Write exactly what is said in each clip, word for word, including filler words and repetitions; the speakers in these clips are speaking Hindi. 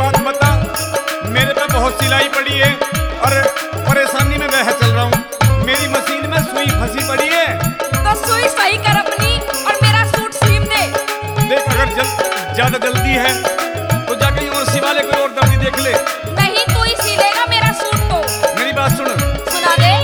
बात बता, मेरे पे बहुत सिलाई पड़ी है और परेशानी में वह चल रहा हूँ। मेरी मशीन में सुई फंसी पड़ी है। तो सुई सही कर अपनी और मेरा सूट सीम दे। देख, अगर जल, ज्यादा जल्दी है तो जाके और सिवा ले, कोई और दर्जी देख ले। नहीं, तू ही सिलेगा मेरा सूट। तो मेरी बात सुन। सुना दे।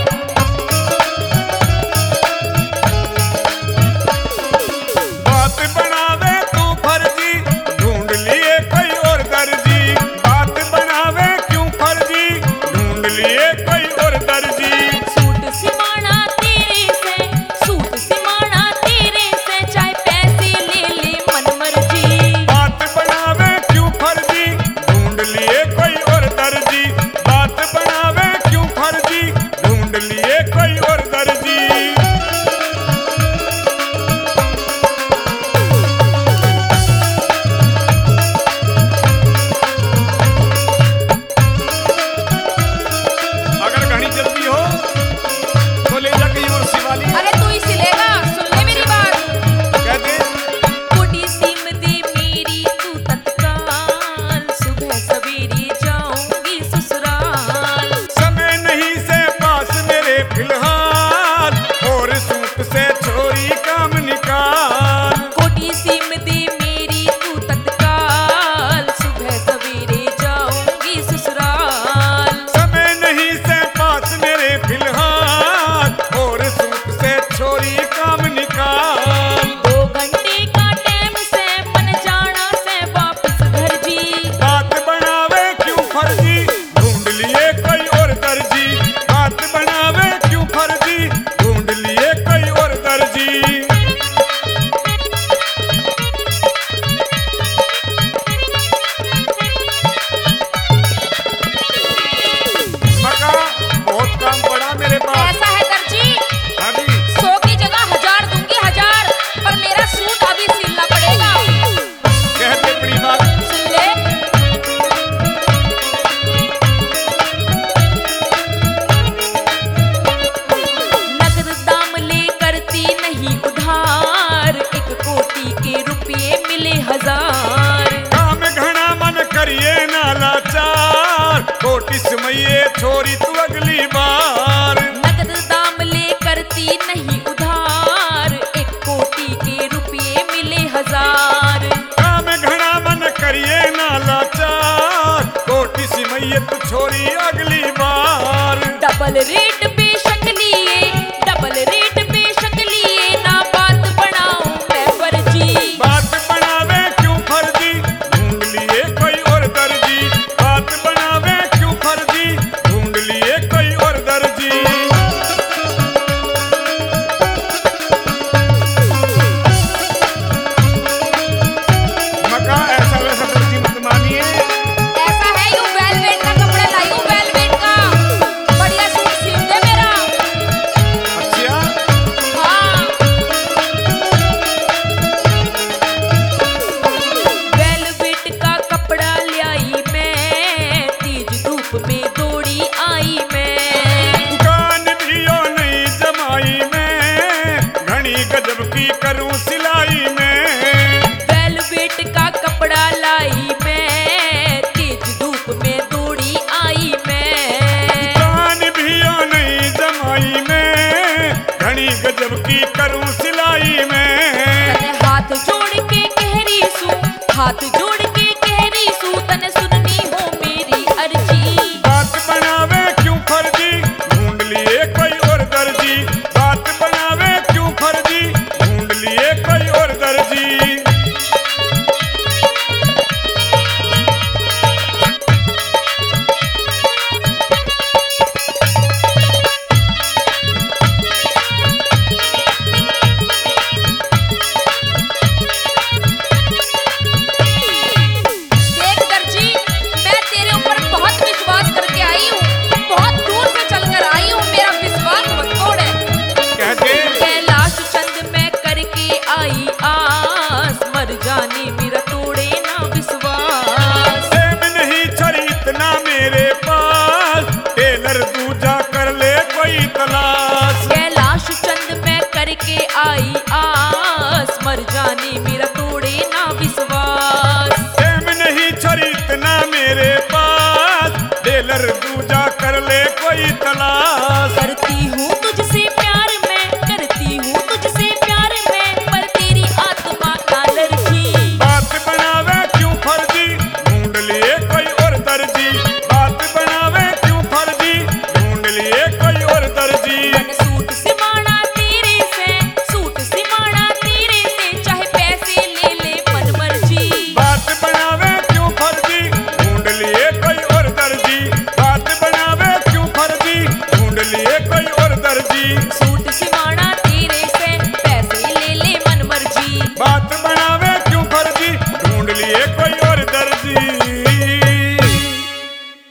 बात बनावे तू फर्जी, ढूंढ लिए कोई और दर्जी। बात बनावे क्यों फर्जी, ढूंढ लिए कोई और दर्जी। सूट सिमाना तेरे से, सूट सिमाना तेरे से, चाहे पैसे ले ले मन मर्जी। बात बनावे क्यों फर्जी, ढूंढ लिए कोई और दर्जी। बात बनावे क्यों फर्जी, ढूंढ लिए कोई और दर्जी। अगर घनी जल्दी हो तो ले जा कहीं और सिवा ली। अरे तू ही सिलेगा, सुन ले मेरी बात। कह दे। कोटी सिम दे मेरी तू तत्काल, सुबह सवेरे जाऊंगी ससुराल। समय नहीं से पास मेरे फिलहाल, और सूट से छोरी काम निकाल। कोटी सिम दे मेरी तू तत्काल, सुबह सवेरे जाऊंगी ससुराल। समय नहीं से पास मेरे फिलहाल, और सूट से छोरी काम निकाल। दो घंटे का टाइम से मन जाना से वापस घर जी। बात बनावे क्यों फर्जी, ढूंढ लिए कोई और दर्जी। बात बनावे क्यों फर्जी, ढूंढ लिए कोई और दर्जी। मका, बहुत काम पड़ा मेरे पास। ऐसा है दर्जी, अभी सौ की जगह हजार दूंगी, हजार। पर मेरा सूट अभी सिलना पड़ेगा। कहते बड़ी बात। सुन ले। नगद दाम ले करती नहीं उधार, एक कोटी के रुपये मिले हजार। काम घना मन करिए ना लाचार, कोटि समये छोरी तू अगली बार। नगद दाम ले करती नहीं उधार, एक कोटी के रुपये मिले हजार। काम घना मन करिए ना लाचार, कोटि समये तू छोरी अगली बार। डबल रेट बेशक लिए, डबल रेट बेशक लिए, ना बात बनाऊं मैं फर्जी। बात बनावे क्यों फर्जी, ढूंढ लिए कोई और दर्जी। बात बनावे क्यों फर्जी, ढूंढ लिए कोई और दर्जी। मका, ऐसा वैसा दर्जी मत मानिए। ऐसा है, यूं वेलवेट का कपड़ा लाई हूं, वेलवेट का। बढ़िया सूट सील दे मेरा। अच्छा, हाँ। वेलवेट का कपड़ा लाई मैं, तेज धूप में दौड़ी आई मैं। दुकान भी ओ नहीं जमाई मैं, घनी गजब की करूं सिलाई में। वेलवेट का कपड़ा लाई मैं, तेज धूप में दौड़ी आई मैं। दुकान भी ओ नहीं जमाई मैं, घनी गजब की करूं सिलाई में। तने हाथ जोड़ के कह रही सू, हाथ जोड़ के कह रही सू, तने सुननी हो मेरी अर्जी। बात बनावे क्यों फर्जी, ढूंढ लिए कोई और दर्जी। बात बनावे क्यों फर्जी, ढूंढ लिए कोई और दर्जी। तू जा कर ले कोई तलाश। करती हूँ